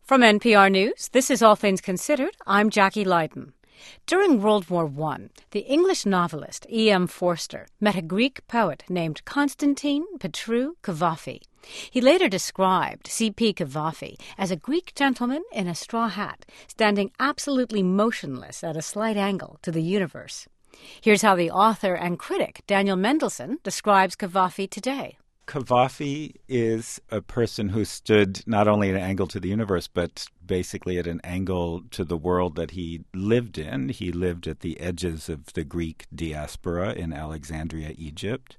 From NPR News, this is All Things Considered. I'm Jackie Leiden. During World War I, the English novelist E.M. Forster met a Greek poet named Constantine Petrou Kavafi. He later described C.P. Kavafi as a Greek gentleman in a straw hat, standing absolutely motionless at a slight angle to the universe. Here's how the author and critic Daniel Mendelsohn describes Kavafi today. Kavafi is a person who stood not only at an angle to the universe, but basically at an angle to the world that he lived in. He lived at the edges of the Greek diaspora in Alexandria, Egypt.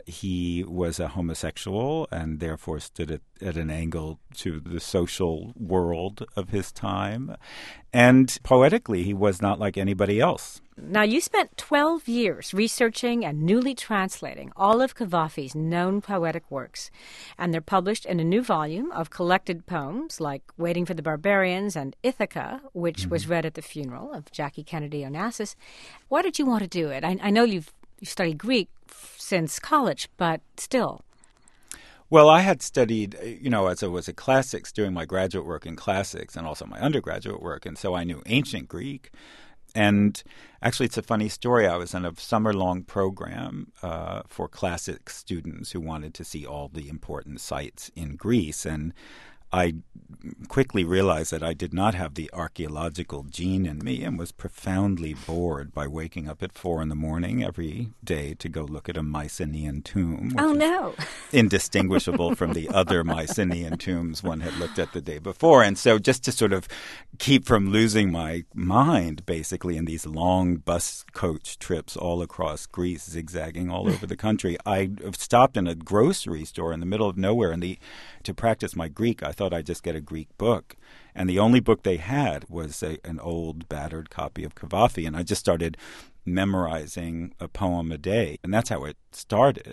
He was a homosexual and therefore stood at an angle to the social world of his time. And poetically, he was not like anybody else. Now, you spent 12 years researching and newly translating all of Kavafi's known poetic works, and they're published in a new volume of collected poems like Waiting for the Barbarians and Ithaca, which was read at the funeral of Jackie Kennedy Onassis. Why did you want to do it? I know you've studied Greek since college, but still. Well, I had studied, as I was a classics during my graduate work in classics and also my undergraduate work, and so I knew ancient Greek. And actually, it's a funny story. I was in a summer-long program for classics students who wanted to see all the important sites in Greece, and I quickly realized that I did not have the archaeological gene in me and was profoundly bored by waking up at 4 a.m. every day to go look at a Mycenaean tomb. Oh, no. Indistinguishable from the other Mycenaean tombs one had looked at the day before. And so just to sort of keep from losing my mind, basically, in these long bus coach trips all across Greece, zigzagging all over the country, I stopped in a grocery store in the middle of nowhere to practice my Greek. I thought I'd just get a Greek book. And the only book they had was an old, battered copy of Kavafi. And I just started memorizing a poem a day. And that's how it started.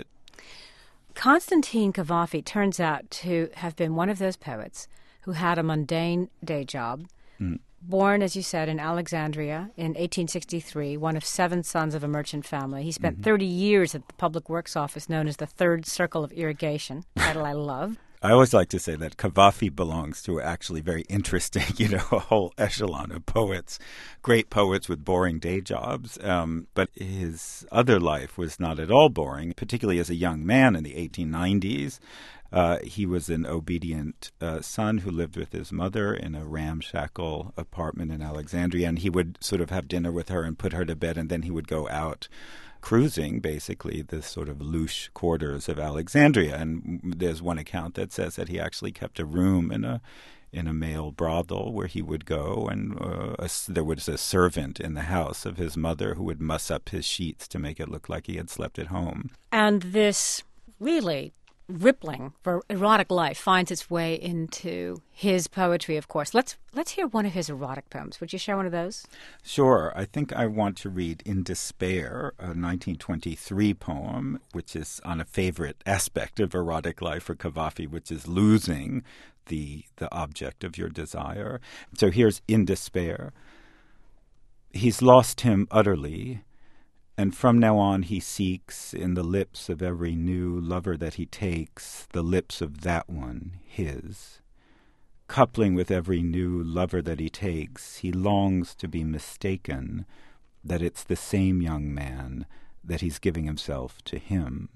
Constantine Kavafi turns out to have been one of those poets who had a mundane day job. Born, as you said, in Alexandria in 1863, one of 7 sons of a merchant family. He spent 30 years at the Public Works Office known as the Third Circle of Irrigation, title I love. I always like to say that Kavafi belongs to actually very interesting, a whole echelon of poets, great poets with boring day jobs. But his other life was not at all boring, particularly as a young man in the 1890s. He was an obedient son who lived with his mother in a ramshackle apartment in Alexandria, and he would sort of have dinner with her and put her to bed, and then he would go out cruising, basically, the sort of louche quarters of Alexandria. And there's one account that says that he actually kept a room in a male brothel where he would go, and there was a servant in the house of his mother who would muss up his sheets to make it look like he had slept at home. And this really rippling for erotic life finds its way into his poetry, of course. Let's hear one of his erotic poems. Would you share one of those? Sure. I think I want to read In Despair, a 1923 poem, which is on a favorite aspect of erotic life for Kavafi, which is losing the object of your desire. So here's In Despair. He's lost him utterly, and from now on he seeks in the lips of every new lover that he takes the lips of that one, his. Coupling with every new lover that he takes, he longs to be mistaken that it's the same young man, that he's giving himself to him.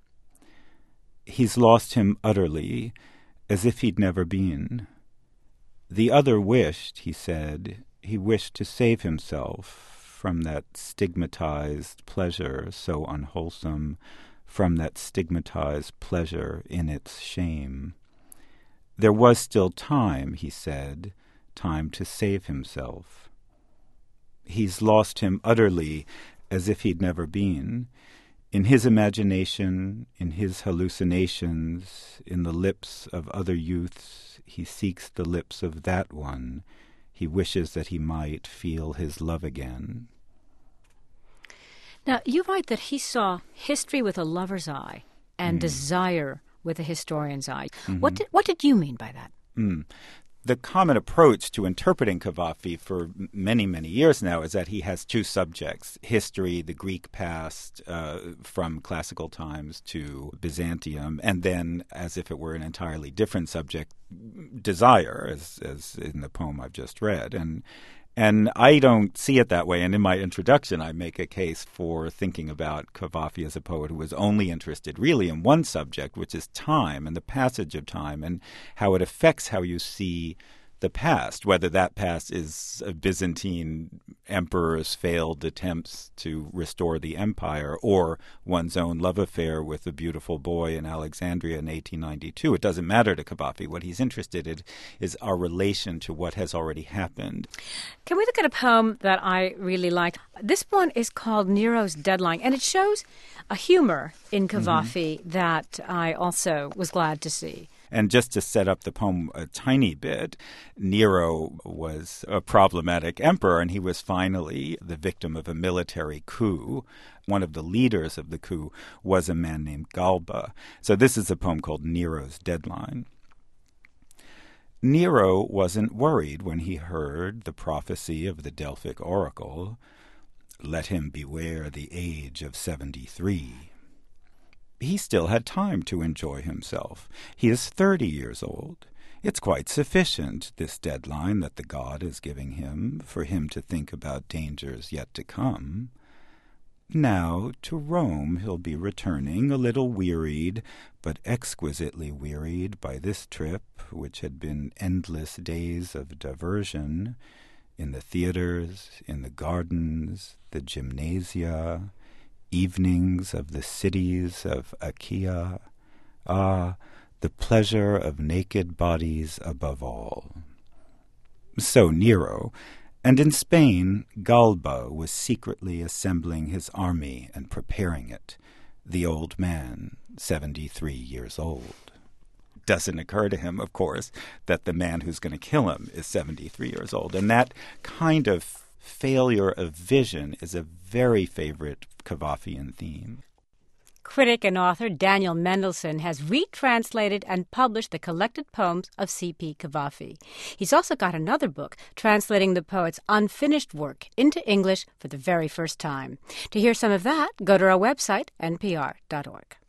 He's lost him utterly, as if he'd never been. The other wished, he said, he wished to save himself from that stigmatized pleasure so unwholesome, from that stigmatized pleasure in its shame. There was still time, he said, time to save himself. He's lost him utterly, as if he'd never been. In his imagination, in his hallucinations, in the lips of other youths, he seeks the lips of that one. He wishes that he might feel his love again. Now, you write that he saw history with a lover's eye and desire with a historian's eye. What did you mean by that? The common approach to interpreting Cavafy for many, many years now is that he has two subjects: history, the Greek past, from classical times to Byzantium, and then, as if it were an entirely different subject, desire, as in the poem I've just read. And I don't see it that way. And in my introduction, I make a case for thinking about Cavafy as a poet who was only interested really in one subject, which is time and the passage of time and how it affects how you see the past, whether that past is a Byzantine emperor's failed attempts to restore the empire or one's own love affair with a beautiful boy in Alexandria in 1892. It doesn't matter to Cavafy. What he's interested in is our relation to what has already happened. Can we look at a poem that I really liked? This one is called Nero's Deadline, and it shows a humor in Cavafy that I also was glad to see. And just to set up the poem a tiny bit, Nero was a problematic emperor, and he was finally the victim of a military coup. One of the leaders of the coup was a man named Galba. So this is a poem called Nero's Deadline. Nero wasn't worried when he heard the prophecy of the Delphic oracle, "Let him beware the age of 73. He still had time to enjoy himself. He is 30 years old. It's quite sufficient, this deadline that the god is giving him, for him to think about dangers yet to come. Now to Rome he'll be returning, a little wearied, but exquisitely wearied by this trip, which had been endless days of diversion, in the theaters, in the gardens, the gymnasia, evenings of the cities of Achaia. Ah, the pleasure of naked bodies above all." So Nero, and in Spain, Galba was secretly assembling his army and preparing it, the old man, 73 years old. Doesn't occur to him, of course, that the man who's going to kill him is 73 years old. And that kind of failure of vision is a very favorite Cavafian theme. Critic and author Daniel Mendelsohn has retranslated and published the collected poems of C.P. Cavafy. He's also got another book translating the poet's unfinished work into English for the very first time. To hear some of that, go to our website, npr.org.